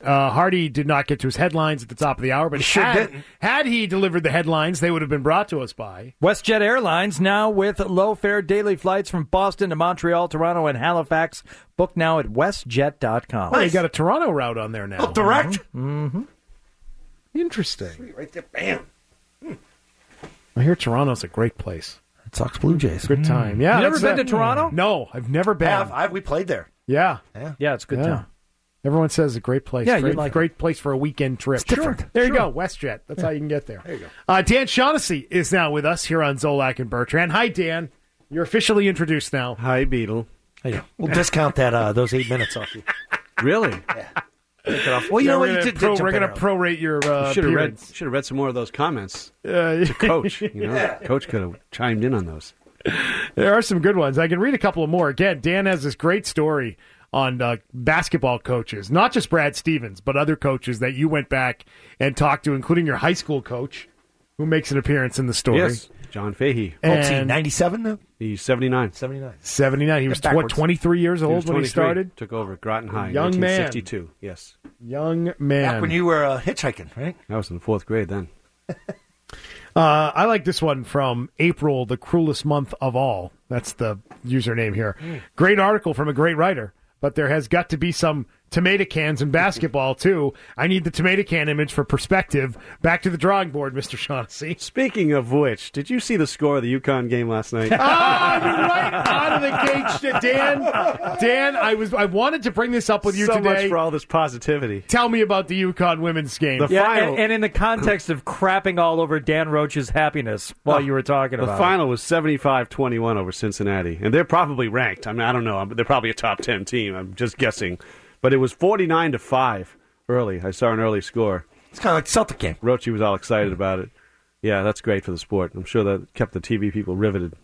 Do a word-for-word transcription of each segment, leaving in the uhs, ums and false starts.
Uh, Hardy did not get to his headlines at the top of the hour, but sure had, didn't. had he delivered the headlines, they would have been brought to us by WestJet Airlines, now with low-fare daily flights from Boston to Montreal, Toronto, and Halifax. Book now at westjet dot com. Oh, you got a Toronto route on there now. Oh, direct? Mm-hmm. Interesting. Right there, bam. I hear Toronto's a great place. Red Sox Blue Jays. Good time. Yeah, You never that's been a- to Toronto? No, I've never been. I have, I, we played there. Yeah. Yeah. Yeah, it's a good Yeah. town. Everyone says it's a great place. Yeah, great, you'd like great place for a weekend trip. It's different. Sure. There you Sure. go, WestJet. That's how you can get there. There you go. Uh, Dan Shaughnessy is now with us here on Zolak and Bertrand. Hi, Dan. You're officially introduced now. Hi, Beetle. Hey, we'll discount that uh, those eight minutes off you. Really? Take it off. Well, you Yeah, know we're what? You gonna did, pro- did jump we're in going to early. prorate your uh, Should have read. appearance. Should have read some more of those comments Uh, to Coach. You know, Coach could have chimed in on those. There are some good ones. I can read a couple of more. Again, Dan has this great story on uh, basketball coaches, not just Brad Stevens, but other coaches that you went back and talked to, including your high school coach, who makes an appearance in the story. Yes, John Fahey. What's he, And ninety-seven now? He's seventy-nine. seventy-nine. seventy-nine. He was, That's what, backwards. twenty-three years He was old when he twenty-three. started? Took over at Groton High. Young man. nineteen sixty-two. Yes, Young man. Back when you were uh, hitchhiking, right? I was in the fourth grade then. Uh, I like this one from April, the cruelest month of all. That's the username here. Great article from a great writer, but there has got to be some tomato cans in basketball, too. I need the tomato can image for perspective. Back to the drawing board, Mister Shaughnessy. Speaking of which, did you see the score of the UConn game last night? Ah, I'm right out of the gate, Dan. Dan, I was I wanted to bring this up with you so today. much for all this positivity. Tell me about the UConn women's game. The Yeah, final, and, and in the context of crapping all over Dan Roach's happiness while you were talking the about final was seventy-five twenty-one over Cincinnati, and they're probably ranked. I mean, I don't know. They're probably a top ten team. I'm just guessing. But it was forty-nine to five early. I saw an early score. It's kind of like the Celtic game. Roach was all excited about it. Yeah, that's great for the sport. I'm sure that kept the T V people riveted.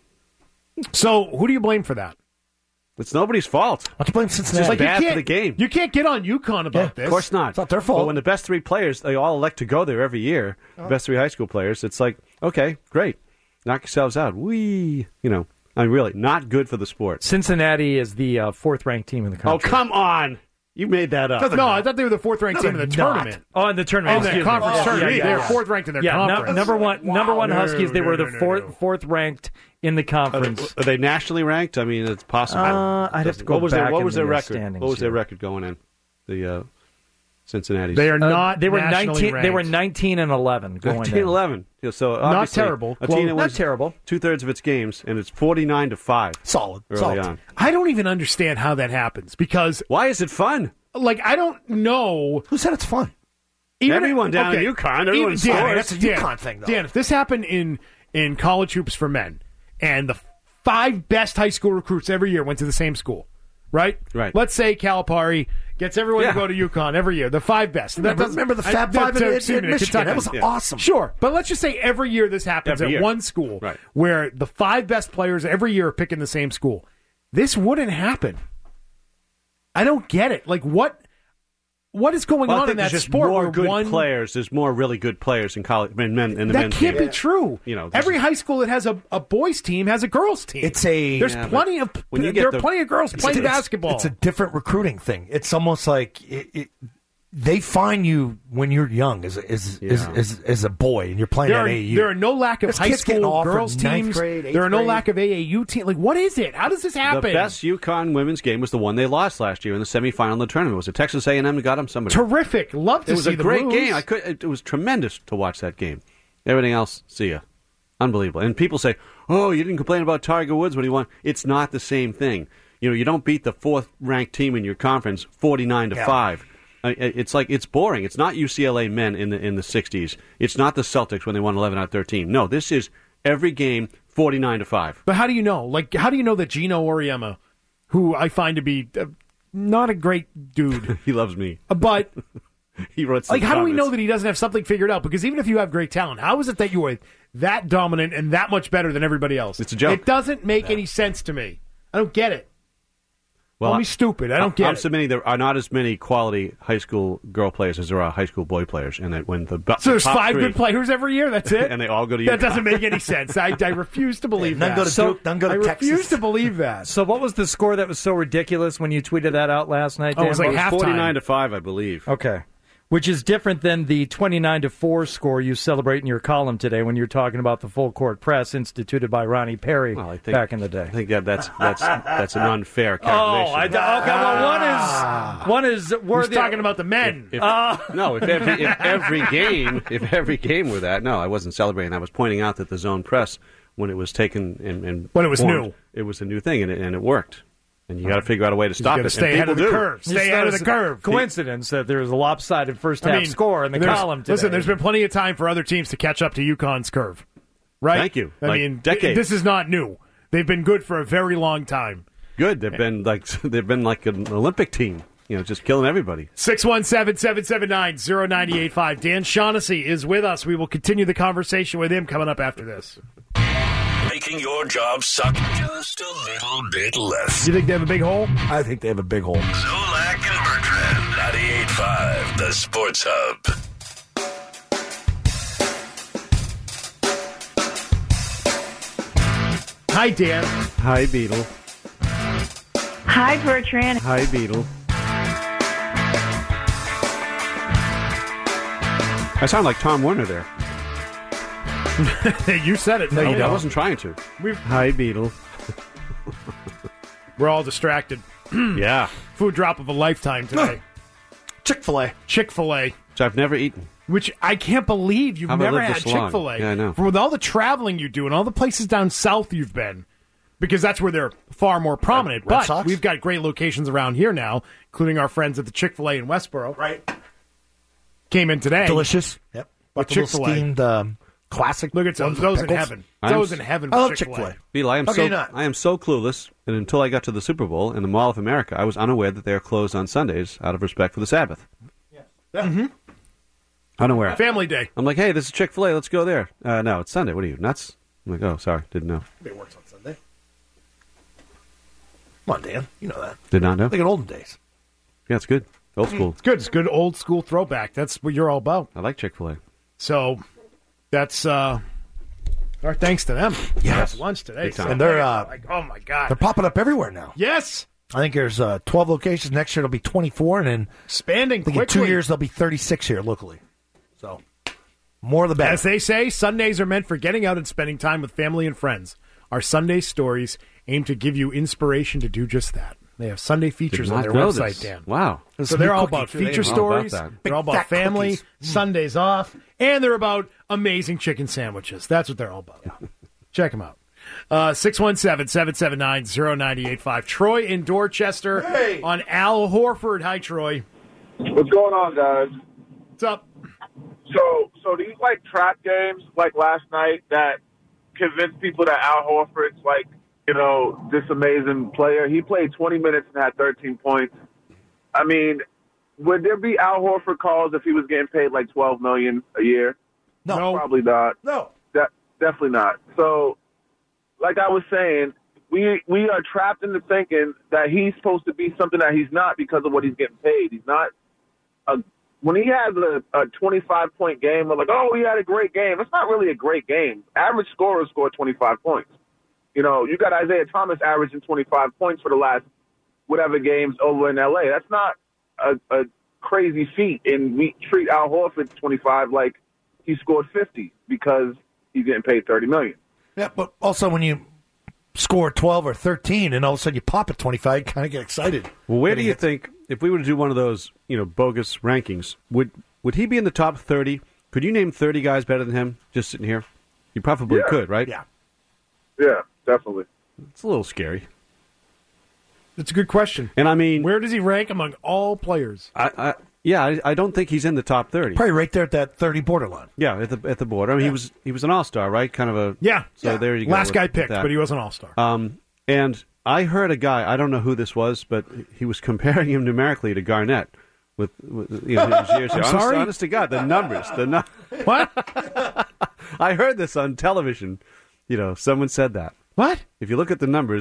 So, who do you blame for that? It's nobody's fault. Why don't you blame Cincinnati? Like, bad you for the game. You can't get on UConn about Yeah, this. Of course not. It's not their fault. But when the best three players, they all elect to go there every year, the best three high school players, it's like, okay, great. Knock yourselves out. Wee. You know, I mean, really, not good for the sport. Cincinnati is the uh, fourth-ranked team in the Oh, country. come on. You made that up. No, I thought they were the fourth ranked team in the they're not. tournament. Oh, in the tournament. In the excuse me. conference Yeah, tournament. yeah, yeah, They're yeah. fourth ranked in their Yeah, num- conference. number one, number one No, Huskies. They no, were no, the no, fourth, no. fourth ranked in the conference. Are they nationally ranked? I mean, it's possible. Uh, I'd have to go what was back their, what in was the, their uh, record? standings What was their here. record going in? The uh, Cincinnati. They are Uh, not. they were nationally nineteen. Ranked. They were nineteen and eleven going nineteen in. eleven. Yeah, so obviously terrible. A Close. team that Not wins terrible. two thirds of its games, and it's forty-nine to five Solid. early Solid. on. I don't even understand how that happens because, Why is it fun? like, I don't know. Who said it's fun? Even Everyone down okay, in UConn, everyone even- Dan, scores. That's a Dan, UConn thing, though. Dan, if this happened in in college hoops for men, and the five best high school recruits every year went to the same school, right? Right. Let's say Calipari gets everyone Yeah. to go to UConn every year. The five best. That Remember, doesn't- remember the I- Fab that- Five that- at, excuse at me, Michigan? Kentucky. That was Yeah. awesome. Sure, but let's just say every year this happens Every at year. one school Right. where the five best players every year are picking the same school. This wouldn't happen. I don't get it. Like, what what is going Well, I on think in that there's just sport more where good one players. There's more really good players in college, men, men in the that men's can't game. be true. You know, this every is- high school that has a, a boys team has a girls team. It's a- there's Yeah, but plenty of when you get there are the- plenty of girls It's- playing it's- basketball. It's a different recruiting thing. It's almost like it, it, they find you when you're young as a, as, as, Yeah. as, as a boy and you're playing there at are, A A U. there are no lack of There's high kids getting school offered girls ninth teams. grade, eighth there are no grade. lack of A A U teams. Like, what is it? How does this happen? The best UConn women's game was the one they lost last year in the semifinal of the tournament. Was it Texas A and M that got them? Somebody. Terrific. Love to It was see a the great Blues. game. I could. It was tremendous to watch that game. Everything else, see ya. Unbelievable. And people say, "Oh, you didn't complain about Tiger Woods when he won." It's not the same thing. You know, you don't beat the fourth-ranked team in your conference forty-nine to Yeah. five. I- It's like it's boring. It's not U C L A men in the in the sixties. It's not the Celtics when they won eleven out of thirteen. No, this is every game forty-nine to five. But how do you know? Like, how do you know that Gino Oriema, who I find to be uh, not a great dude, He loves me. but He wrote some like, how do we comments. know that he doesn't have something figured out? Because even if you have great talent, how is it that you are that dominant and that much better than everybody else? It's a joke. It doesn't make any sense to me. I don't get it. Well, Call me stupid. I don't get I'm it. submitting there are not as many quality high school girl players as there are high school boy players, and that when the So there's top five three, good players every year. That's it. and they all go to That UConn. doesn't make any sense. I, I refuse to believe None that. go to So- Duke, none go to I Texas. refuse to believe that. So what was the score that was so ridiculous when you tweeted that out last night, Oh, Dan? it was like It was halftime. forty-nine to five, I believe. Okay. Which is different than the twenty-nine to four score you celebrate in your column today when you're talking about the full court press instituted by Ronnie Perry Well, I think, back in the day. I think that that's that's that's an unfair Oh, calculation. I, okay. Well, one is one is We're worthy. talking about the men. If, no, if every if every game if every game were that, no, I wasn't celebrating. I was pointing out that the zone press, when it was taken and, and When it was formed, new. it was a new thing, and it, and it worked. And you got to figure out a way to You stop got to it. stay and ahead of the people do. curve. It's Stay not ahead of a the curve. Coincidence that there was a lopsided first half I mean, score in the there's- column today. Listen, there's been plenty of time for other teams to catch up to UConn's curve. Right? Thank you. I Like mean, decades. this is not new. They've been good for a very long time. Good. They've been like they've been like an Olympic team. You know, just killing everybody. six one seven, seven seven nine, zero nine eight five. Dan Shaughnessy is with us. We will continue the conversation with him coming up after this. Making your job suck just a little bit less. Do you think they have a big hole? I think they have a big hole. Zolak and Bertrand, ninety-eight point five, the Sports Hub. Hi, Dan. Hi, Beetle. Hi, Bertrand. Hi, Beetle. I sound like Tom Werner there. You said it. No, you I don't. wasn't trying to. We've, Hi, Beetle. we're all distracted. Yeah. Food drop of a lifetime today. Chick-fil-A. Chick-fil-A, Which I've never eaten. which I can't believe you've Have I never lived had this long? Chick-fil-A. Yeah, I know. For with all the traveling you do and all the places down south you've been, because that's where they're far more prominent. Red but Sox? we've got great locations around here now, including our friends at the Chick-fil-A in Westboro. Right. Came in today. Delicious. Yep. With Like the little Chick-fil-A. steamed um, classic. Look at those. ones with Those in pickles. heaven. I'm Those s- in heaven I with love Chick-fil-A. Chick-fil-A. Beetle, I am How can so you not? I am so clueless, and until I got to the Super Bowl and the Mall of America, I was unaware that they are closed on Sundays out of respect for the Sabbath. Mm-hmm. Unaware. Family Day. I'm like, hey, this is Chick-fil-A. Let's go there. Uh, no, it's Sunday. What are you, nuts? I'm like, oh, sorry, didn't know. It works on Sunday. Come on, Dan. You know that. Did not know. Like in olden days. Yeah, it's good. Old school. It's good. It's good old school throwback. That's what you're all about. I like Chick-fil-A. So that's uh, our thanks to them. Yes. That's lunch today. Big time. So And they're, uh, like, oh my god, They're popping up everywhere now. yes, I think there's uh, twelve locations. Next year it'll be twenty-four, and then expanding I think quickly. in two years there'll be thirty-six here locally. So more the better. As they say, Sundays are meant for getting out and spending time with family and friends. Our Sunday stories aim to give you inspiration to do just that. They have Sunday features Did on not their know website, this. Dan. Wow. So they're all Cookie, about too. They feature know stories. about that. They're all Big about fat family, cookies. Sundays off, and they're about amazing chicken sandwiches. That's what they're all about. Check them out. Uh, six one seven, seven seven nine, zero nine eight five. Troy in Dorchester Hey. on Al Horford. Hi, Troy. What's going on, guys? What's up? So, so these like trap games, like last night, that convince people that Al Horford's like, you know, this amazing player. He played twenty minutes and had thirteen points. I mean, would there be Al Horford calls if he was getting paid like twelve million a year? No. Probably not. No. De- definitely not. So, like I was saying, we we are trapped into thinking that he's supposed to be something that he's not because of what he's getting paid. He's not a when he has a, a twenty-five point game, we're like, oh, he had a great game. That's not really a great game. Average scorers scored twenty-five points. You know, you got Isaiah Thomas averaging twenty-five points for the last whatever games over in L A. That's not a, a crazy feat, and we treat Al Horford twenty-five like he scored fifty because he's getting paid thirty million dollars. Yeah, but also when you score twelve or thirteen and all of a sudden you pop at twenty-five, you kind of get excited. Well, where do Getting you it- think, if we were to do one of those, you know, bogus rankings, would would he be in the top thirty? Could you name thirty guys better than him just sitting here? You probably Yeah. could, right? Yeah. Yeah, definitely. It's a little scary. That's a good question. And I mean, Where does he rank among all players? I, I, yeah, I, I don't think he's in the top thirty. Probably right there at that thirty borderline. Yeah, at the at the border. I mean, he was he was an all star, right? Kind of a Yeah. So Yeah. there you go. Last with- guy with picked, that. but he was an all-star. Um, and I heard a guy. I don't know who this was, but he was comparing him numerically to Garnett. With, with you know, his years here. I'm honest, sorry? honest to God, the numbers, the nu- What? I heard this on television. You know, someone said that. What? If you look at the numbers,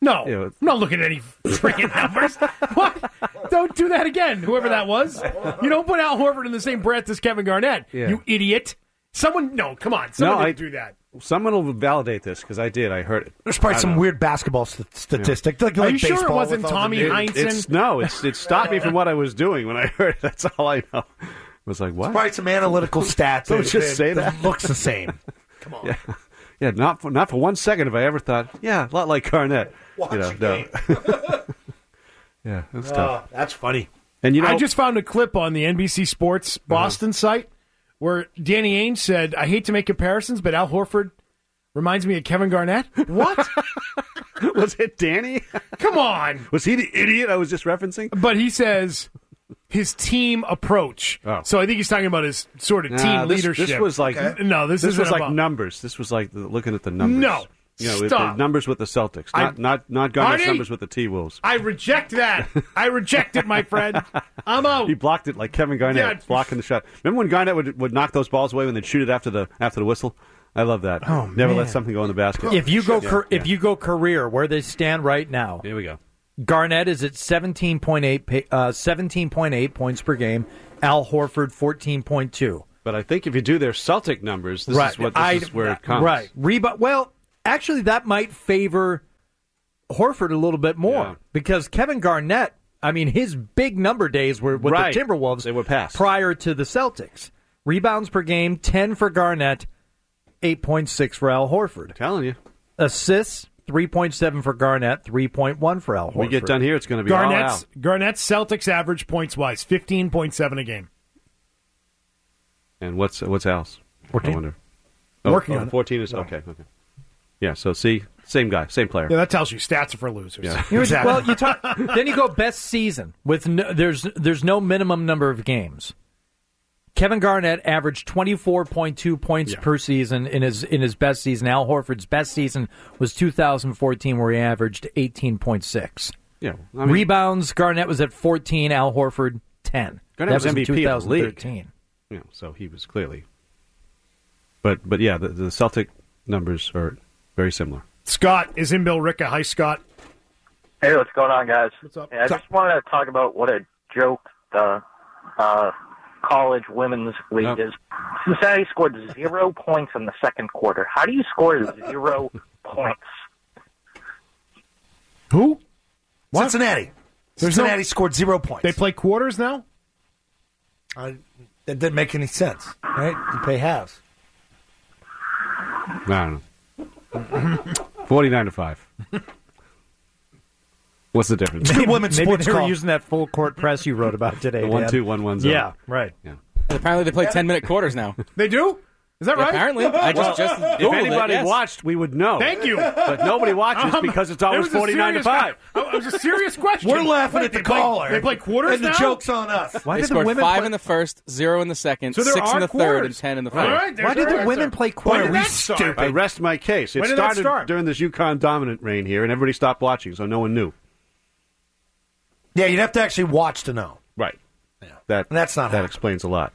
No, You know, I'm not looking at any freaking numbers. What? Don't do that again, whoever that was. You don't put Al Horford in the same breath as Kevin Garnett, Yeah. you idiot. Someone, no, come on. Someone No, didn't I- do that. Someone will validate this because I did. I heard it. There's probably I some don't know. weird basketball st- statistic. Like, Are like you sure it baseball wasn't with all the Tommy new- Heinsohn? It's no. It's it stopped me from what I was doing when I heard it. That's all I know. I was like, what? Probably some analytical stats. Don't that- just say that. looks the same. Come on. Yeah, yeah. Not for not for one second have I ever thought, yeah, a lot like Garnett. Watch you know, the no. Yeah, that's Oh, tough. that's funny. And you know, I just found a clip on the N B C Sports Boston site where Danny Ainge said, I hate to make comparisons, but Al Horford reminds me of Kevin Garnett. What? was it Danny? Come on. Was he the idiot I was just referencing? But he says his team approach. Oh. So I think he's talking about his sort of Nah, team this, leadership. This was like No, this, this isn't was like about- numbers. This was like the, looking at the numbers. No. You know, with Stop. the numbers with the Celtics, I- not not not Garnett's Arnie? numbers with the T-Wolves. I reject that. I reject it, my friend. I'm out. He blocked it like Kevin Garnett, Yeah. blocking the shot. Remember when Garnett would, would knock those balls away when they'd shoot it after the after the whistle? I love that. Oh, Never man. let something go in the basket. If you go, Yeah, car- yeah. if you go career, where they stand right now, Here we go. Garnett is at seventeen point eight, pa- uh, seventeen point eight points per game. Al Horford fourteen point two. But I think if you do their Celtic numbers, this right, is what this I- is where it comes. Right, Reba- Well, actually, that might favor Horford a little bit more Yeah. because Kevin Garnett. I mean, his big number days were with Right. the Timberwolves. They were past. prior to the Celtics. Rebounds per game, ten for Garnett, eight point six for Al Horford. I'm telling you. Assists, three point seven for Garnett, three point one for Al Horford. When we get done here, it's going to be all Garnett's, out. Garnett's Celtics average points wise, fifteen point seven a game. And what's what's Al's? fourteen. I wonder. Oh, Working oh, on it. fourteen is okay. Okay. Yeah. So see, same guy, same player. Yeah, that tells you stats are for losers. Yeah. You would- Well, you talk. Then you go best season with no, there's there's no minimum number of games. Kevin Garnett averaged twenty-four point two points Yeah. per season in his in his best season. Al Horford's best season was two thousand fourteen, where he averaged eighteen point six. Yeah. I mean, Rebounds, Garnett was at fourteen. Al Horford ten. Garnett that was was M V in P of the league. twenty thirteen. you know, so he was clearly. But but yeah, the, the Celtic numbers are very similar. Scott is in Bill Ricca. Hi, Scott. Hey, what's going on, guys? What's up? Hey, I just wanted to talk about what a joke the uh, college women's league Yep. is. Cincinnati scored zero points in the second quarter. How do you score zero points? Who? What? Cincinnati. There's Cincinnati no- scored zero points. They play quarters now? Uh, that didn't make any sense, right? You pay halves. I don't know. Forty-nine to five. What's the difference? Good women's Maybe sports they were call. using that full court press you wrote about today. The one Dan. two one one zone. Yeah, right. Yeah. And apparently they play ten minute quarters now. They do? Is that Yeah, right? apparently. I just just If Googled anybody it, yes. watched, we would know. Thank you. But nobody watches Um, because it's it always was a forty-nine to serious- five. Oh, it was a serious question. We're laughing Wait, at the they play- caller. They play quarters and the now? joke's on us. Why They did the scored women five play? in the first, zero in the second, So there six are in the quarters. third, and ten in the All fourth. right, there's Why did your the women answer. play When quarters? did that start? Stupid. I rest my case. It When did that started start? during this UConn dominant reign here, and everybody stopped watching, so no one knew. Yeah, you'd have to actually watch to know. Right. That And that's not that happening. explains a lot.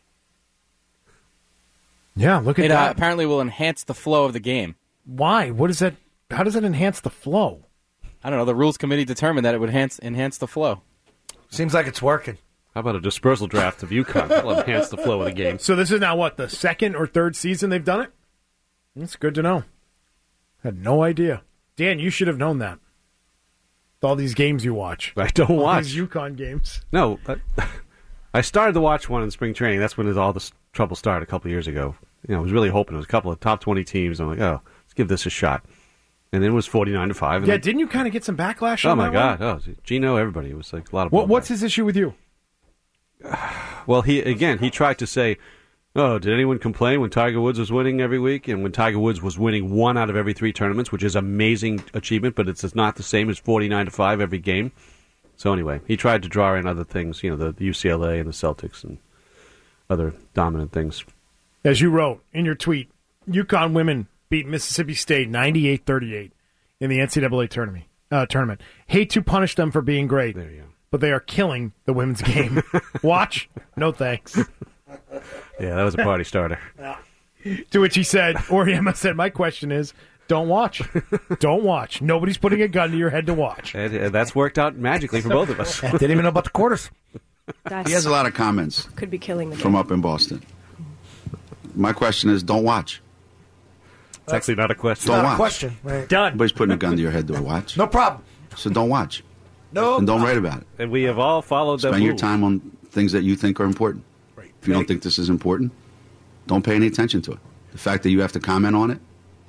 Yeah, look at It uh, that. apparently will enhance the flow of the game. Why? What is that? How does that enhance the flow? I don't know. The rules committee determined that it would enhance enhance the flow. Seems like it's working. How about a dispersal draft of UConn? That'll enhance the flow of the game. So this is now what, the second or third season they've done it? That's good to know. Had no idea. Dan, you should have known that. With all these games you watch. I don't All watch. these UConn games. No, but I started to watch one in spring training. That's when all this trouble started a couple of years ago. You know, I was really hoping it was a couple of top twenty teams. I'm like, oh, let's give this a shot. And then it was forty-nine to five. And Yeah, then- didn't you kind of get some backlash oh on my that God! one? Oh, Gino, everybody. It was like a lot of. What, what's blowback. his issue with you? Well, he again he tried to say, "Oh, did anyone complain when Tiger Woods was winning every week and when Tiger Woods was winning one out of every three tournaments, which is amazing achievement, but it's it's not the same as forty-nine to five every game." So anyway, he tried to draw in other things, you know, the, the U C L A and the Celtics and other dominant things. As you wrote in your tweet, UConn women beat Mississippi State ninety-eight thirty-eight in the N C double A tournament. Uh, tournament. Hate to punish them for being great, There you go. but they are killing the women's game. Watch? No thanks. Yeah, that was a party starter. To which he said, or Emma said, my question is, Don't watch. Don't watch. Nobody's putting a gun to your head to watch. And, and that's worked out magically for both of us. Didn't even know about the quarters. That's, He has a lot of comments could be killing the game. from up in Boston. My question is, don't watch. It's actually not a question. Don't Not a watch. question. Right. Done. Nobody's putting a gun to your head to watch. No problem. So don't watch. No. And don't write about it. And we have all followed that Spend your rule. time on things that you think are important. Right. If you don't think this is important, don't pay any attention to it. The fact that you have to comment on it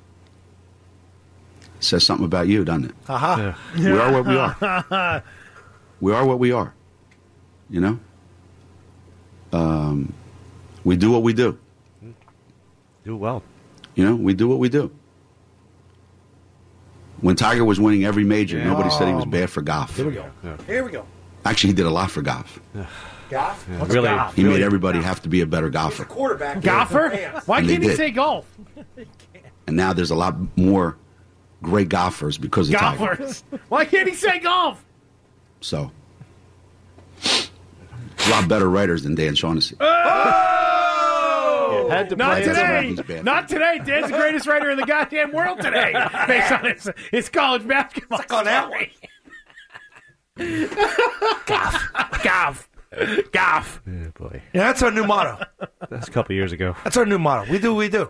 says something about you, doesn't it? Aha. We are what we are. We are what we are. You know? Um, we do what we do. Do well. You know, we do what we do. When Tiger was winning every major, Yeah. nobody said he was bad for golf. Here we go. Here we go. Actually, he did a lot for golf. Goff? Yeah, What's really, Goff? He really- made everybody have to be a better golfer. Quarterback. Golfer? Why And they can't he did. say golf? And now there's a lot more great golfers because of Tiger. Golfers. Why can't he say golf? So, a lot better writers than Dan Shaughnessy. Oh! Had to Not play today. He's bad. Not today. Dan's the greatest writer in the goddamn world today, based on his, his college basketball. on that story. Golf. Golf. Golf. Yeah, boy. Yeah, that's our new motto. That's a couple years ago. That's our new motto. We do what we do.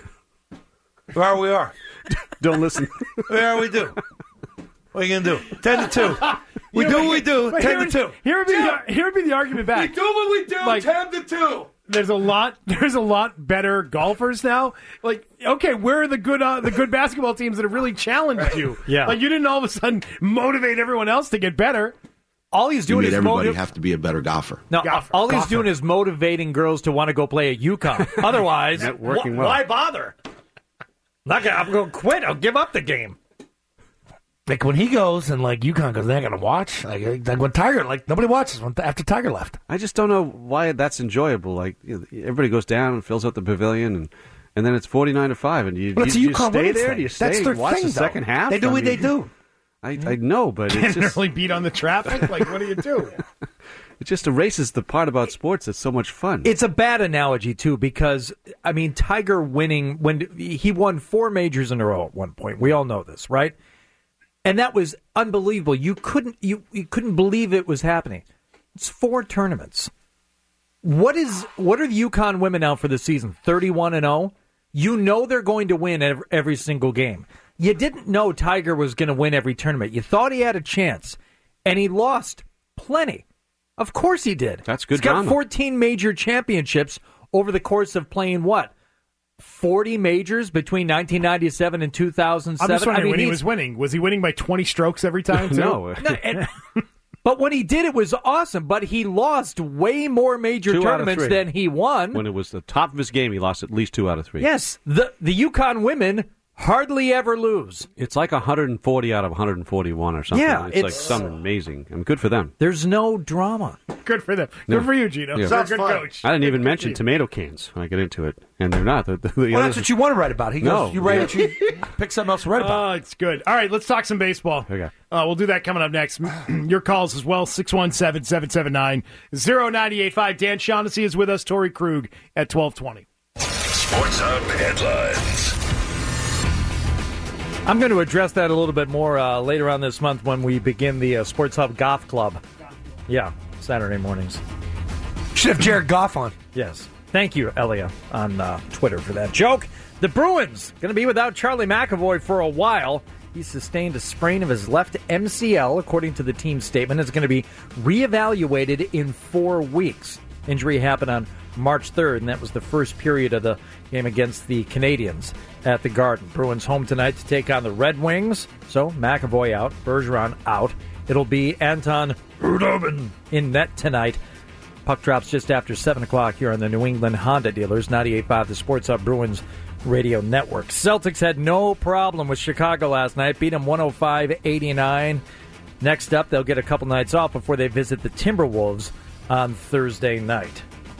We are what we are. Don't listen. We are what we do. What are you going to do? ten to two. We You do know, what we do. but ten here to would- two. Here would be the, here would be the argument back. do what we do. Like- ten to two. There's a lot. There's a lot better golfers now. Like, okay, where are the good uh, the good basketball teams that have really challenged you? Yeah. like you didn't all of a sudden motivate everyone else to get better. All he's You doing made is everybody motiv- have to be a better golfer. no. Golfer. All he's Golfer. doing is motivating girls to want to go play at UConn. Otherwise, Not working wh- well. why bother? Not gonna, I'm going to quit. I'll give up the game. Like when he goes and like UConn goes, they're gonna watch. Like, like when Tiger, like nobody watches when after Tiger left. I just don't know why that's enjoyable. Like you know, everybody goes down and fills out the pavilion, and and then it's forty nine to five, and you, But it's you, a you UConn stay women's there. thing. Do you stay That's their and watch thing, the though. second half? They do I what they mean, do. I I know, but it's just Generally beat on the traffic. Like, what do you do? it just erases the part about sports that's so much fun. It's a bad analogy too, because I mean, Tiger winning when he won four majors in a row at one point. We all know this, right? And that was unbelievable. You couldn't you, you couldn't believe it was happening. It's four tournaments. What is what are the UConn women out for the season? thirty-one and oh. You know they're going to win every, every single game. You didn't know Tiger was going to win every tournament. You thought he had a chance, and he lost plenty. Of course he did. That's good He's got drama. fourteen major championships over the course of playing what? forty majors between nineteen ninety-seven and two thousand seven. I'm just wondering I mean, when he he's- was winning. Was he winning by twenty strokes every time? Too? no, No, and- but when he did, it was awesome. But he lost way more major Two out of tournaments three. than he won. when it was the top of his game, he lost at least two out of three. Yes, the the UConn women hardly ever lose. It's like one hundred forty out of one hundred forty-one or something. Yeah, it's, like it's- something amazing. I'm good for them. There's no drama. Good for them. No. Good for you, Gino. Yeah. You're a Sounds good fun. coach. I didn't even Good mention for you. tomato cans when I get into it, and they're not. The, the, the Well, others- that's what you want to write about. He goes, No. you write it, you pick something else to write about. Oh, it's good. All right, let's talk some baseball. Okay. Uh, we'll do that coming up next. Your calls as well, six one seven, seven seven nine, zero nine eight five. Dan Shaughnessy is with us, Tori Krug at twelve twenty. Sports Hub headlines. I'm going to address that a little bit more uh, later on this month when we begin the uh, Sports Hub Golf Club. Yeah, Saturday mornings. Should have Jared Goff on. Yes. Thank you, Elia, on uh, Twitter for that joke. The Bruins going to be without Charlie McAvoy for a while. He sustained a sprain of his left M C L, according to the team statement. It's going to be reevaluated in four weeks. Injury happened on March third, and that was the first period of the game against the Canadians at the Garden. Bruins home tonight to take on the Red Wings. So McAvoy out, Bergeron out. It'll be Anton Rudobin in net tonight. Puck drops just after seven o'clock here on the New England Honda Dealers, ninety-eight point five, the Sports Hub Bruins Radio Network. Celtics had no problem with Chicago last night, beat them one oh five eighty-nine. Next up, they'll get a couple nights off before they visit the Timberwolves on Thursday night.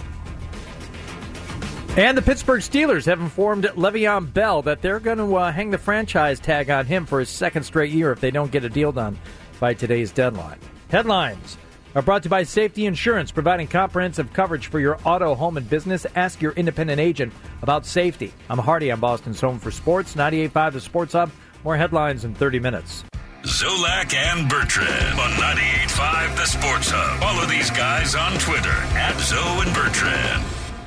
And the Pittsburgh Steelers have informed Le'Veon Bell that they're going to uh, hang the franchise tag on him for his second straight year if they don't get a deal done by today's deadline. Headlines Are brought to you by Safety Insurance, providing comprehensive coverage for your auto, home, and business. Ask your independent agent about safety. I'm Hardy on Boston's Home for Sports, ninety-eight point five The Sports Hub. More headlines in thirty minutes. Zolak and Bertrand on ninety-eight point five The Sports Hub. Follow these guys on Twitter at Zo and Bertrand.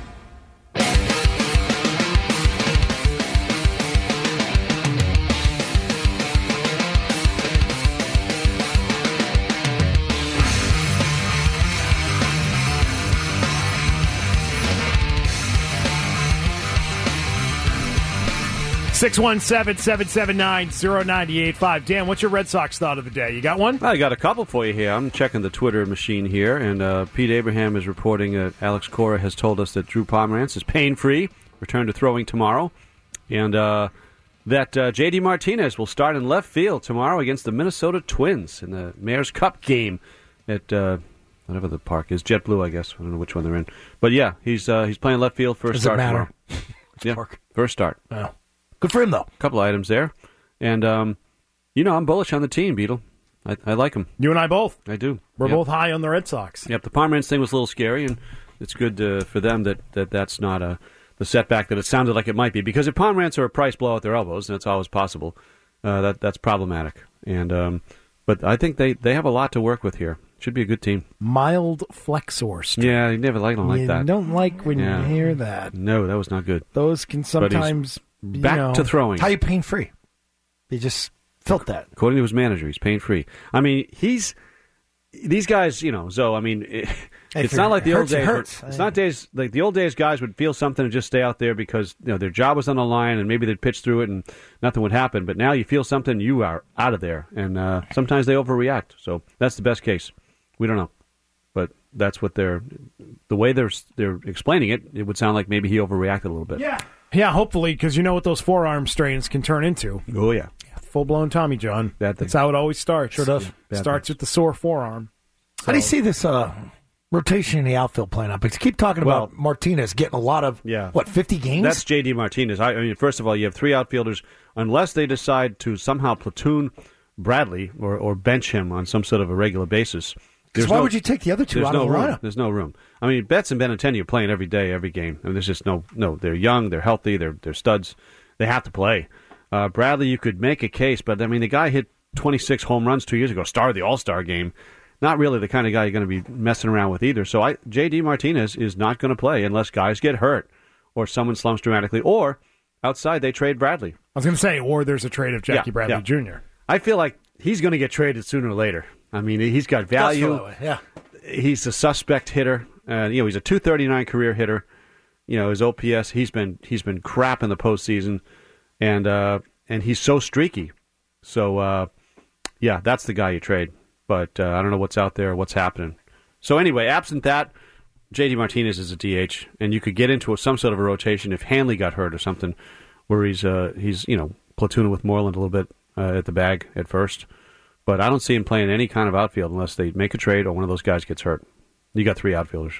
six one seven, seven seven nine, zero nine eight five. Dan, what's your Red Sox thought of the day? You got one? I got a couple for you here. I'm checking the Twitter machine here, and uh, Pete Abraham is reporting that Alex Cora has told us that Drew Pomeranz is pain-free, return to throwing tomorrow, and uh, that uh, J D Martinez will start in left field tomorrow against the Minnesota Twins in the Mayor's Cup game at uh, whatever the park is, JetBlue, I guess. I don't know which one they're in. But, yeah, he's uh, he's playing left field first Does start it matter? tomorrow. Yeah, park? First start. Oh. Good for him, though. A couple items there. And, um, you know, I'm bullish on the team, Beetle. I, I like him. You and I both. I do. We're yep. both high on the Red Sox. Yep, the Pomeranz thing was a little scary, and it's good uh, for them that, that that's not a, the setback that it sounded like it might be. Because if Pomeranz are a price blow at their elbows, and it's always possible, uh, that that's problematic. And um, But I think they, they have a lot to work with here. Should be a good team. Mild flexor strain. Yeah, you never like them like you that. You don't like when yeah. you hear that. No, that was not good. Those can sometimes... Back you know, to throwing. How are you pain-free? You just felt that. According to his manager, he's pain-free. I mean, he's... These guys, you know, Zoe, I mean, it, it's not like the old hurts, days. It hurts. It's not days like the old days. Guys would feel something and just stay out there because you know their job was on the line, and maybe they'd pitch through it and nothing would happen. But now you feel something, you are out of there, and uh, sometimes they overreact. So that's the best case. We don't know, but that's what they're the way they're they're explaining it. It would sound like maybe he overreacted a little bit. Yeah, yeah. Hopefully, because you know what those forearm strains can turn into. Oh yeah, full blown Tommy John. Bad thing. That's how it always starts. Sure does. Yeah, starts thing. with the sore forearm. So. How do you see this uh, rotation in the outfield playing out? Because you keep talking Well, about Martinez getting a lot of, yeah. what, fifty games? That's J D Martinez. I, I mean, first of all, you have three outfielders. Unless they decide to somehow platoon Bradley or, or bench him on some sort of a regular basis. Because why no, would you take the other two out no of the room. lineup? There's no room. I mean, Betts and Benintendi are playing every day, every game. I mean, there's just no, no. They're young, they're healthy, they're they're studs. They have to play. Uh, Bradley, you could make a case, but I mean, the guy hit twenty-six home runs two years ago, started the All-Star game. Not really the kind of guy you're going to be messing around with either. So I, J D Martinez is not going to play unless guys get hurt or someone slumps dramatically, or outside they trade Bradley. I was going to say, or there's a trade of Jackie Yeah, Bradley yeah. Junior I feel like he's going to get traded sooner or later. I mean, he's got value. Yeah. He's a suspect hitter. Uh, you know, he's a two thirty-nine career hitter. You know, his O P S, he's been he's been crap in the postseason, and uh, and he's so streaky. So uh, yeah, that's the guy you trade. But uh, I don't know what's out there, what's happening. So anyway, absent that, J D Martinez is a D H, and you could get into a, some sort of a rotation if Hanley got hurt or something, where he's uh, he's you know platooning with Moreland a little bit uh, at the bag at first. But I don't see him playing any kind of outfield unless they make a trade or one of those guys gets hurt. You got three outfielders.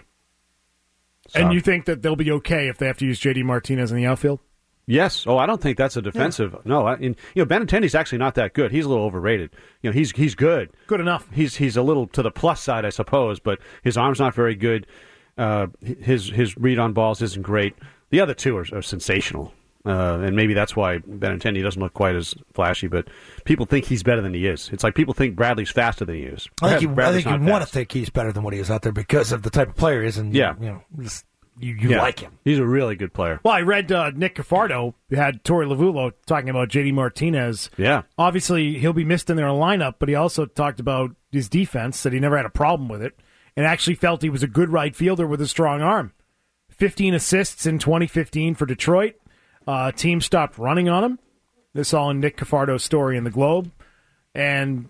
And Sorry. you think that they'll be okay if they have to use J D Martinez in the outfield? Yes. Oh, I don't think that's a defensive. Yeah. No, I, and, you know, Benintendi's actually not that good. He's a little overrated. You know, he's he's good. Good enough. He's he's a little to the plus side, I suppose, but his arm's not very good. Uh, his his read on balls isn't great. The other two are, are sensational, uh, and maybe that's why Benintendi doesn't look quite as flashy. But people think he's better than he is. It's like people think Bradley's faster than he is. I think you, I Bradley's think you not want to fast. think he's better than what he is out there because of the type of player he is, and Yeah. you know, just, you, you Yeah. like him. He's a really good player. Well, I read uh, Nick Cafardo had Torey Lavulo talking about J D Martinez. Yeah. Obviously, he'll be missed in their lineup, but he also talked about his defense, said he never had a problem with it, and actually felt he was a good right fielder with a strong arm. fifteen assists in twenty fifteen for Detroit. Uh, team stopped running on him. This all in Nick Cafardo's story in the Globe. And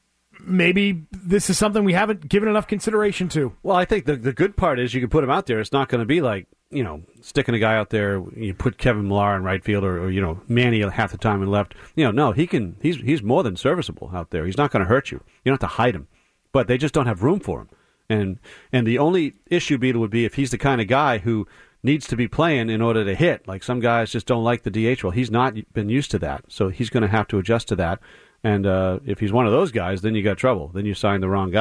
maybe this is something we haven't given enough consideration to. Well, I think the the good part is you can put him out there. It's not going to be like, you know, sticking a guy out there. You put Kevin Millar in right field or, or you know, Manny half the time in left. You know, no, he can. He's he's more than serviceable out there. He's not going to hurt you. You don't have to hide him. But they just don't have room for him. And and the only issue, Beetle, would be if he's the kind of guy who needs to be playing in order to hit. Like some guys just don't like the D H role. He's not been used to that, so he's going to have to adjust to that. And uh, if he's one of those guys, then you got trouble. Then you signed the wrong guy.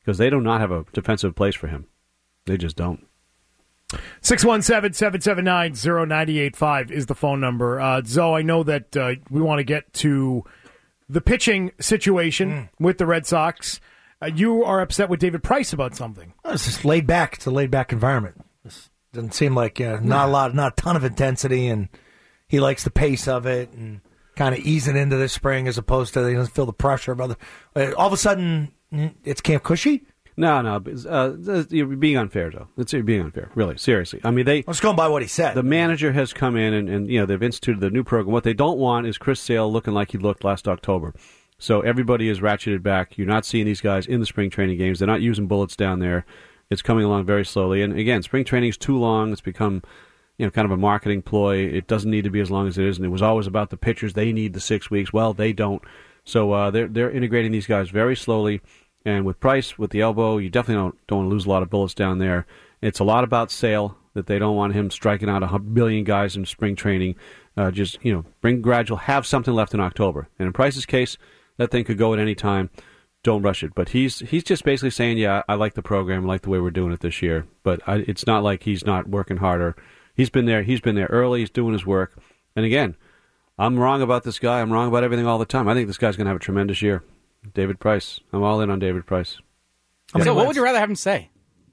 because they do not have a defensive place for him. They just don't. six one seven, seven seven nine, zero nine eight five is the phone number. Uh, Zoe, I know that uh, we want to get to the pitching situation mm. with the Red Sox. Uh, you are upset with David Price about something. Well, it's just laid back. It's a laid back environment. It doesn't seem like uh, not a lot, not a ton of intensity, and he likes the pace of it and kind of easing into this spring as opposed to he doesn't feel the pressure of other. Uh, all of a sudden, it's Camp Cushy. No, no, uh, you're being unfair, though. It's you're being unfair, really, seriously. I mean, they. Let's go by what he said. The manager has come in and, and you know they've instituted the new program. What they don't want is Chris Sale looking like he looked last October. So everybody is ratcheted back. You're not seeing these guys in the spring training games. They're not using bullets down there. It's coming along very slowly. And again, spring training is too long. It's become, you know, kind of a marketing ploy. It doesn't need to be as long as it is. And it was always about the pitchers. They need the six weeks. Well, they don't. So uh, they're they're integrating these guys very slowly. And with Price, with the elbow, you definitely don't, don't want to lose a lot of bullets down there. It's a lot about Sale, that they don't want him striking out a billion guys in spring training. Uh, just, you know, bring gradual, have something left in October. And in Price's case, that thing could go at any time. Don't rush it. But he's he's just basically saying, yeah, I like the program, I like the way we're doing it this year. But I, it's not like he's not working harder. He's been there. He's been there early. He's doing his work. And again, I'm wrong about this guy. I'm wrong about everything all the time. I think this guy's going to have a tremendous year. David Price. I'm all in on David Price. So what would you rather have him say?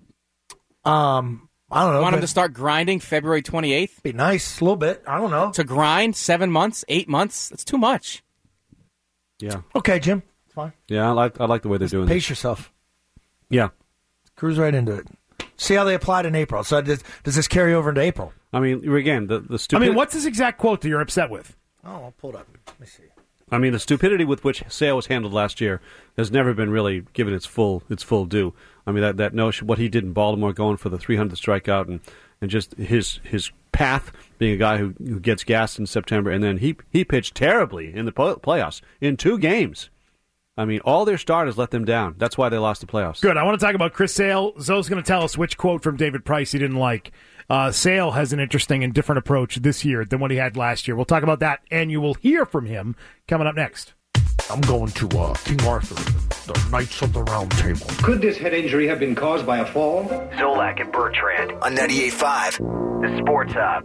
Um, I don't know. Want him to start grinding February twenty-eighth? Be nice, a little bit. I don't know. To grind seven months, eight months? That's too much. Yeah. Okay, Jim. It's fine. Yeah, I like I like the way they're Just doing pace this. yourself. Yeah. Cruise right into it. See how they applied in April. So does, does this carry over into April? I mean, again, the, the I stupid... mean, what's his exact quote that you're upset with? Oh, I'll pull it up. Let me see. I mean, the stupidity with which Sale was handled last year has never been really given its full its full due. I mean, that, that notion, what he did in Baltimore, going for the three hundredth strikeout, and, and just his his path, being a guy who, who gets gassed in September, and then he he pitched terribly in the playoffs in two games. I mean, all their starters let them down. That's why they lost the playoffs. Good. I want to talk about Chris Sale. Zoe's going to tell us which quote from David Price he didn't like. Uh, Sale has an interesting and different approach this year than what he had last year. We'll talk about that, and you will hear from him coming up next. I'm going to uh, King Arthur, the Knights of the Round Table. Could this head injury have been caused by a fall? Zolak and Bertrand on ninety-eight point five, the Sports Hub.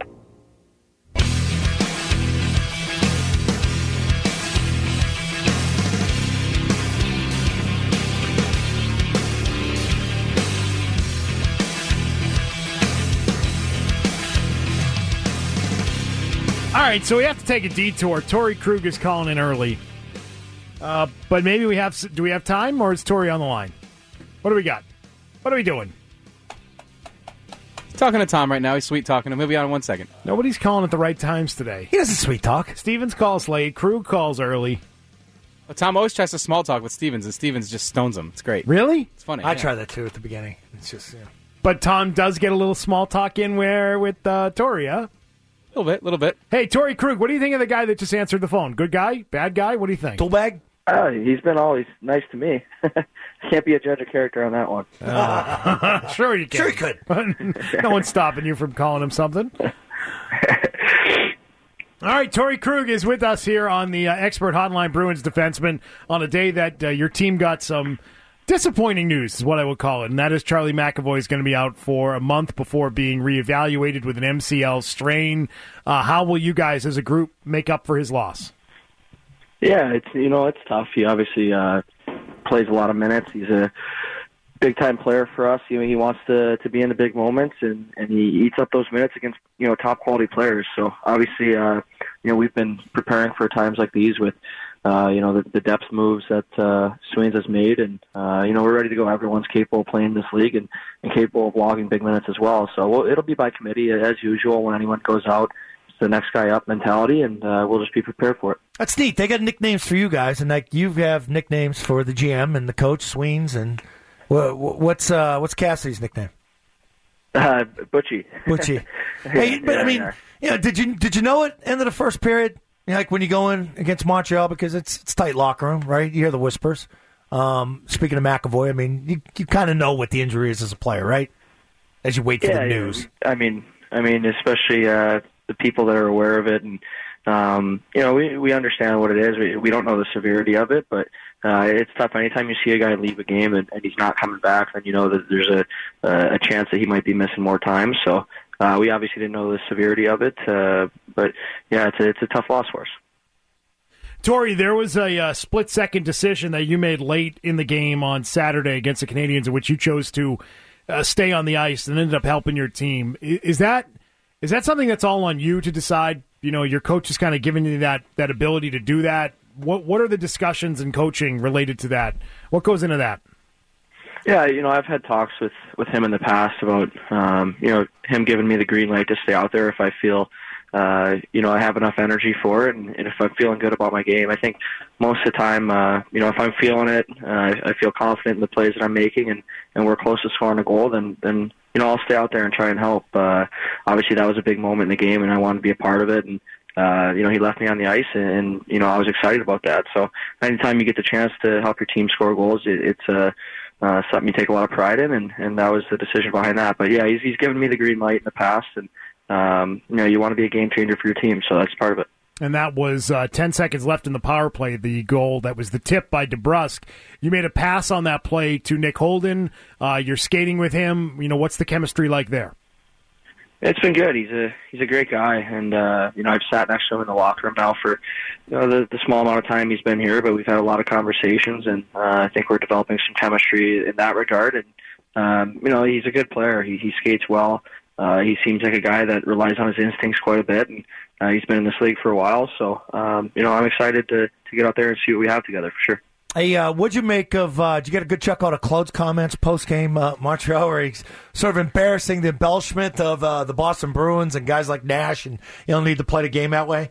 All right, so we have to take a detour. Torrey Krug is calling in early. Uh, but maybe we have... Do we have time, or is Torrey on the line? What do we got? What are we doing? Talking to Tom right now. He's sweet talking him. He'll be on in one second. Nobody's calling at the right times today. He doesn't sweet talk. Stevens calls late. Krug calls early. Well, Tom always tries to small talk with Stevens, and Stevens just stones him. It's great. Really? It's funny. I yeah. try that, too, at the beginning. It's just, you know. But Tom does get a little small talk in where with uh, Torrey, huh? A little bit, a little bit. Hey, Torrey Krug, what do you think of the guy that just answered the phone? Good guy? Bad guy? What do you think? Tool bag? Uh, he's been always nice to me. Can't be a judge of character on that one. Uh, sure you can. Sure you could. No one's stopping you from calling him something. All right, Torrey Krug is with us here on the uh, Expert Hotline Bruins defenseman on a day that uh, your team got some disappointing news, is what I would call it, and that is Charlie McAvoy is going to be out for a month before being reevaluated with an M C L strain. Uh, how will you guys as a group make up for his loss? Yeah, it's you know it's tough. He obviously uh, plays a lot of minutes. He's a big time player for us. You know, he wants to to be in the big moments, and, and he eats up those minutes against you know top quality players. So obviously, uh, you know we've been preparing for times like these with uh, you know the, the depth moves that uh, Swains has made, and uh, you know we're ready to go. Everyone's capable of playing this league and, and capable of logging big minutes as well. So we'll, it'll be by committee as usual when anyone goes out. The next guy up mentality, and uh, we'll just be prepared for it. That's neat. They got nicknames for you guys, and like you have nicknames for the G M and the coach, Sweens, and what, what's uh, what's Cassidy's nickname? Uh, Butchie. Butchie. Hey, but yeah, I mean, yeah. you know, did you did you know it? End of the first period, you know, like when you go in against Montreal, because it's it's tight locker room, right? You hear the whispers. Um, speaking of McAvoy, I mean, you you kind of know what the injury is as a player, right? As you wait for yeah, the news. I mean, I mean, especially. Uh, the people that are aware of it and um, you know, we we understand what it is. We we don't know the severity of it, but uh, it's tough. Anytime you see a guy leave a game and, and he's not coming back, then you know that there's a a chance that he might be missing more time. So uh, we obviously didn't know the severity of it, uh, but yeah, it's a, it's a tough loss for us. Torey, there was a uh, split-second decision that you made late in the game on Saturday against the Canadians in which you chose to uh, stay on the ice and ended up helping your team. Is that is that something that's all on you to decide? You know, your coach is kind of giving you that, that ability to do that. What what are the discussions and coaching related to that? What goes into that? Yeah, you know, I've had talks with, with him in the past about, um, you know, him giving me the green light to stay out there if I feel, uh, you know, I have enough energy for it and, and if I'm feeling good about my game. I think most of the time, uh, you know, if I'm feeling it, uh, I feel confident in the plays that I'm making and, and we're close to scoring a goal, then, then you know, I'll stay out there and try and help. Uh, obviously, that was a big moment in the game, and I wanted to be a part of it. And uh, you know, he left me on the ice, and, and you know, I was excited about that. So, anytime you get the chance to help your team score goals, it, it's uh, uh, something you take a lot of pride in, and, and that was the decision behind that. But yeah, he's he's given me the green light in the past, and um, you know, you want to be a game changer for your team, so that's part of it. And that was uh, ten seconds left in the power play, the goal. That was the tip by DeBrusk. You made a pass on that play to Nick Holden. Uh, you're skating with him. You know, what's the chemistry like there? It's been good. He's a he's a great guy, and uh, you know, I've sat next to him in the locker room now for you know the, the small amount of time he's been here, but we've had a lot of conversations, and uh, I think we're developing some chemistry in that regard. And um, you know, he's a good player. He he skates well. Uh, he seems like a guy that relies on his instincts quite a bit, and uh, he's been in this league for a while. So, um, you know, I'm excited to, to get out there and see what we have together for sure. Hey, uh, what'd you make of, uh, did you get a good chuck out of Claude's comments post-game uh, Montreal where he's sort of embarrassing the embellishment of uh, the Boston Bruins and guys like Nash, and you don't need to play the game that way?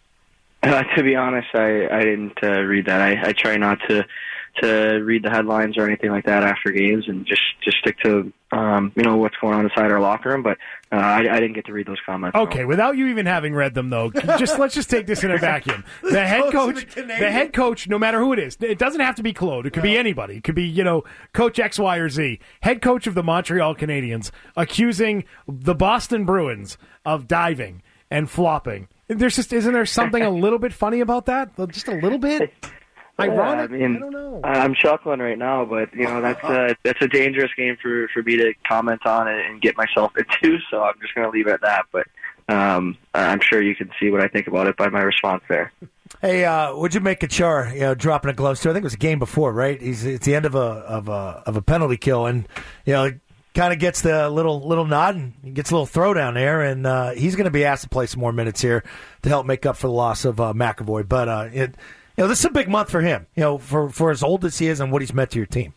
Uh, to be honest, I, I didn't uh, read that. I, I try not to to read the headlines or anything like that after games, and just, just stick to um, you know what's going on inside our locker room. But uh, I, I didn't get to read those comments. Okay, no. Without you even having read them, though, just let's just take this in a vacuum. The head coach, the, the head coach, no matter who it is, it doesn't have to be Claude. It could be anybody. It could be you know Coach X, Y, or Z. Head coach of the Montreal Canadiens accusing the Boston Bruins of diving and flopping. There's just isn't there something a little bit funny about that? Just a little bit. Ironic? Yeah, I mean, I don't know. I'm chuckling right now, but you know that's uh, that's a dangerous game for, for me to comment on and get myself into. So I'm just going to leave it at that. But um, I'm sure you can see what I think about it by my response there. Hey, uh, would you make a Char, you know, dropping a glove too? I think it was a game before, right? He's it's the end of a of a of a penalty kill, and you know, kind of gets the little little nod and he gets a little throw down there, and uh, he's going to be asked to play some more minutes here to help make up for the loss of uh, McAvoy. But uh, it. You know, this is a big month for him, you know, for, for as old as he is and what he's meant to your team.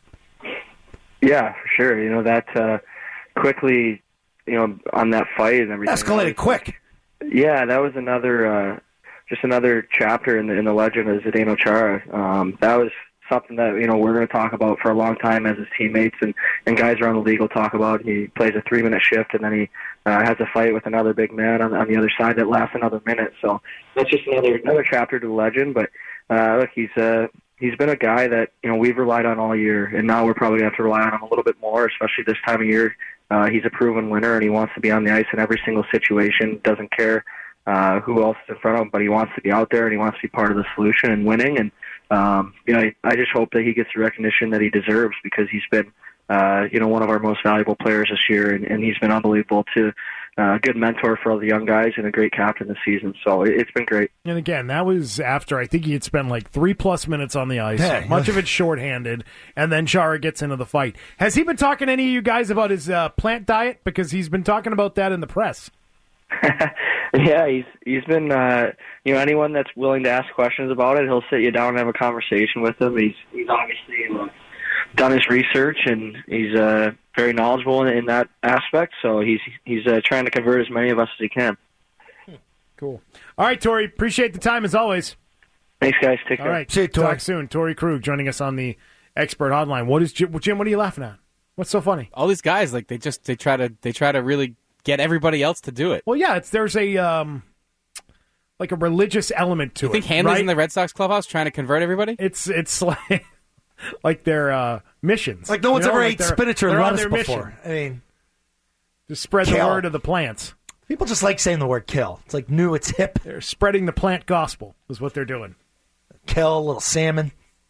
Yeah, for sure. You know, that uh, quickly, you know, on that fight and everything. Escalated quick. Yeah, that was another, uh, just another chapter in the, in the legend of Zdeno Chara. Um, that was something that, you know, we're going to talk about for a long time as his teammates and, and guys around the league will talk about. He plays a three-minute shift, and then he uh, has a fight with another big man on, on the other side that lasts another minute. So that's just another another chapter to the legend, but Uh, look, he's uh, he's been a guy that you know we've relied on all year, and now we're probably going to have to rely on him a little bit more, especially this time of year. Uh, he's a proven winner, and he wants to be on the ice in every single situation. Doesn't care uh, who else is in front of him, but he wants to be out there and he wants to be part of the solution and winning. And um, you know, I, I just hope that he gets the recognition that he deserves because he's been uh, you know one of our most valuable players this year, and, and he's been unbelievable to. Uh, a good mentor for all the young guys and a great captain this season. So it, it's been great. And again, that was after I think he had spent like three plus minutes on the ice, hey. much of it shorthanded, and then Chara gets into the fight. Has he been talking to any of you guys about his uh, plant diet? Because he's been talking about that in the press. Yeah, he's he's been, uh, you know, anyone that's willing to ask questions about it, he'll sit you down and have a conversation with him. He's, he's obviously uh, done his research, and he's uh, very knowledgeable in, in that aspect. So he's he's uh, trying to convert as many of us as he can. Cool. All right, Torey. Appreciate the time as always. Thanks, guys. Take care. All right. See you, Talk Torey. soon. Torey Krug joining us on the Expert Hotline. What is Jim? Jim, what are you laughing at? What's so funny? All these guys, like they just they try to they try to really get everybody else to do it. Well, yeah. It's there's a um, like a religious element to you it. Think Hanley's right? in the Red Sox clubhouse trying to convert everybody? It's it's like. Like their uh, missions. Like no one's you know, ever like ate they're, spinach or they're on lettuce their before. mission. I mean, to spread kale. the word of the plants. People just like saying the word kill. It's like new, it's hip. They're spreading the plant gospel is what they're doing. Kill, a little salmon.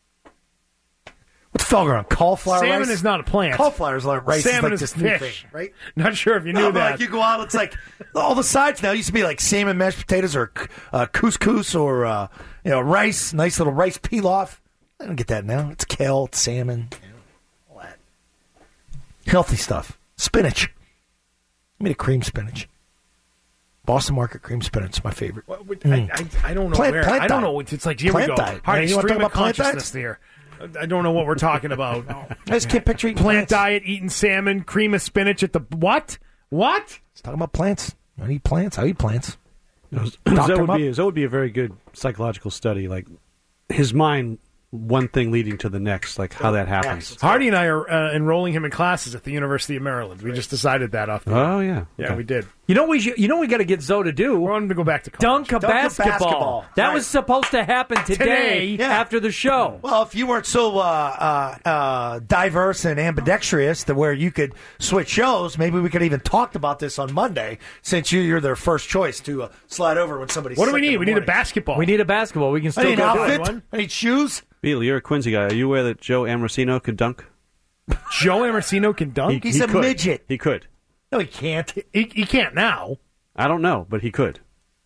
What's Felger on? Cauliflower Salmon rice? is not a plant. Cauliflower is like rice. Salmon is like is this new fish. thing, right? Not sure if you knew No, but that. Like you go out, it's like all the sides now used to be like salmon mashed potatoes or uh, couscous or uh, you know rice, nice little rice pilaf. I don't get that now. It's kale, it's salmon, you know, all that healthy stuff. Spinach. I made a cream spinach. Boston Market cream spinach is my favorite. I, Mm. I, I don't know Plant- where. plant I don't diet. know. It's, it's like here Plant we go. diet. Hard Yeah, you wanna stream talk of about plant consciousness diets? here. I don't know what we're talking about. I just can't picture eating Plant plants. diet, eating salmon, cream of spinach at the what? What? Let's talk about plants. I eat plants. I eat plants. that Doctor them would up. be that would be a very good psychological study. Like his mind, one thing leading to the next, like how that happens. Hardy and I are uh, enrolling him in classes at the University of Maryland. We just decided that off. The Oh yeah, yeah, Okay. we did. You know we should, you know we got to get Zoe to do. We wanted to go back to college. Dunk a Dunk a basketball. basketball. That Right. was supposed to happen today, Today, yeah. after the show. Well, if you weren't so uh, uh, uh, diverse and ambidextrous to where you could switch shows, maybe we could even talked about this on Monday. Since you, you're their first choice to uh, slide over when somebody's. What do we sick in need? the We need a morning. basketball. We need a basketball. We can I still need an go do outfit. it. one. I need shoes. Beal, you're a Quincy guy. Are you aware that Joe Amorosino could dunk? Joe Amorosino can dunk. He's a could. midget. He could. No, he can't. He, he can't now. I don't know, but he could.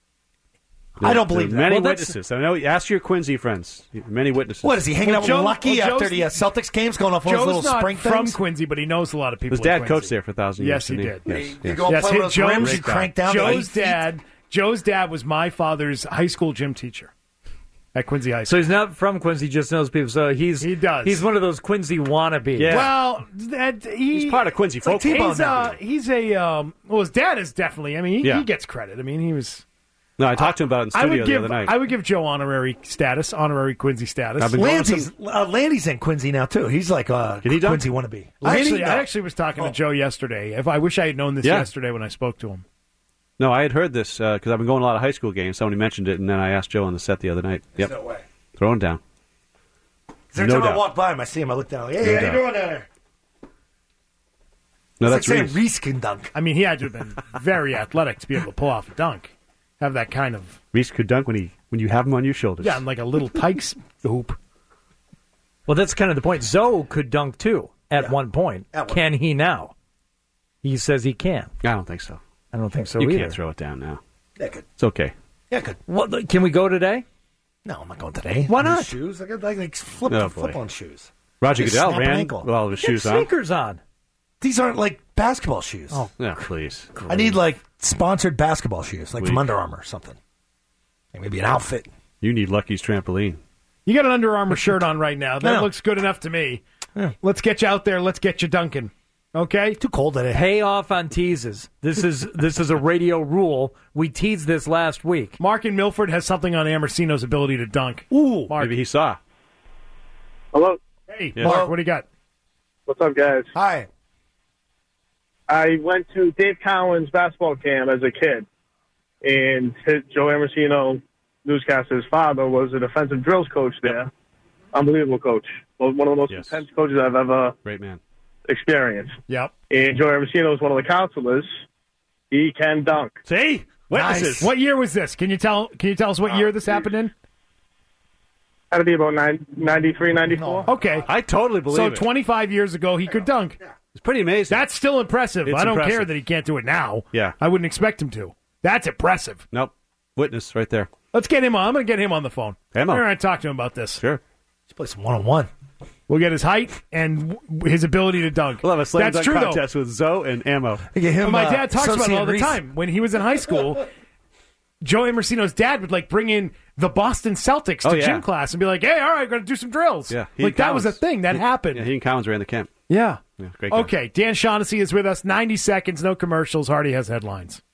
I don't There believe are that. Many Well, that's- witnesses. I know. Ask your Quincy friends. Many witnesses. What is he hanging Well, out Joe- with Lucky well, after Joe's- the uh, Celtics games, going off one of Joe's those little not spring from things? Quincy, but he knows a lot of people. His in dad Quincy. coached there for a thousand years. Yes, he didn't did. Yes, You yes. go Yes, play his- with those Joe's- rims, you crank down to eight Joe's feet. dad. Joe's dad was my father's high school gym teacher at Quincy High So School. he's not from Quincy, just knows people. So he's He does. He's one of those Quincy wannabes. Yeah. Well, that, he, He's part of Quincy folk. He's, uh, he's a um, well, his dad is definitely. I mean, he, Yeah. he gets credit. I mean, he was. No, I talked to him about it in I studio would the give. other night. I would give Joe honorary status, honorary Quincy status. I've been going to Landy's, uh, Landy's in Quincy now too. He's like a Can he dunk? Quincy wannabe. I actually, Landy, I no. actually was talking to Joe yesterday. If I wish I had known this Yeah. yesterday when I spoke to him. No, I had heard this because I've been going to a lot of high school games. Somebody mentioned it, and then I asked Joe on the set the other night. Yep. No way. Throw him down. Every No time I doubt. walk by him, I see him. I look down. Like, hey, No how doubt. you doing down there? No, It's that's like saying Reese. Reese can dunk. I mean, he had to have been very athletic to be able to pull off a dunk, have that kind of Reese could dunk when he when you have him on your shoulders. yeah, and like a little Tykes hoop. Well, that's kind of the point. Zoe could dunk too at Yeah. one point. At one Can he now? He says he can. I don't think so. I don't think so you either. can't throw it down now. Yeah, good. It's okay. Yeah, good. What, can we go today? No, I'm not going today. Why New not? Shoes. I got like, like flip, Oh, boy. flip on shoes. Roger Just Goodell snap an ran ankle. with all his Get shoes on. sneakers on. These aren't like basketball shoes. Oh, Yeah, please. I need like sponsored basketball shoes, like from Weak. Under Armour or something. Like maybe an outfit. You need Lucky's trampoline. You got an Under Armour shirt on right now. That Yeah. looks good enough to me. Let's get you out there. Let's get you dunking. Okay? Too cold today. Pay off on teases. This is this is a radio rule. We teased this last week. Mark in Milford has something on Amorosino's ability to dunk. Ooh. Mark. Maybe he saw. Hello. Hey, Yeah. Mark, Hello. what do you got? What's up, guys? Hi. I went to Dave Cowan's basketball camp as a kid, and his, Joe Amorosino, newscaster's father, was a defensive drills coach there. Unbelievable coach. One of the most Yes. intense coaches I've ever Great man. experienced. Yep. And Joe Amorosino is one of the counselors. He can dunk. See? Witnesses. What year was this? Can you tell Can you tell us what year this happened in? Had to be about nine, ninety-three, ninety-four. Okay. I totally believe So it. twenty-five years ago, he could dunk. It's pretty amazing. That's still impressive. It's I don't care impressive. that he can't do it now. Yeah. I wouldn't expect him to. That's impressive. Nope. Witness right there. Let's get him on. I'm going to get him on the phone. Him on. We're going to talk to him about this. Sure. Let's play some one on one. We'll get his height and w- his ability to dunk. We'll have a slam That's dunk true, contest with Zoe and Ammo. Get him, though. My uh, dad talks about it all the Reese. time. When he was in high school, Joe Amorosino's dad would like bring in the Boston Celtics to Oh, yeah. gym class and be like, "Hey, all right, going to do some drills." Yeah. he like and that was a Collins. thing that He- happened. Yeah, he and Collins ran the camp. Yeah. Yeah, great guy. Okay, Dan Shaughnessy is with us. ninety seconds, no commercials. Hardy has headlines.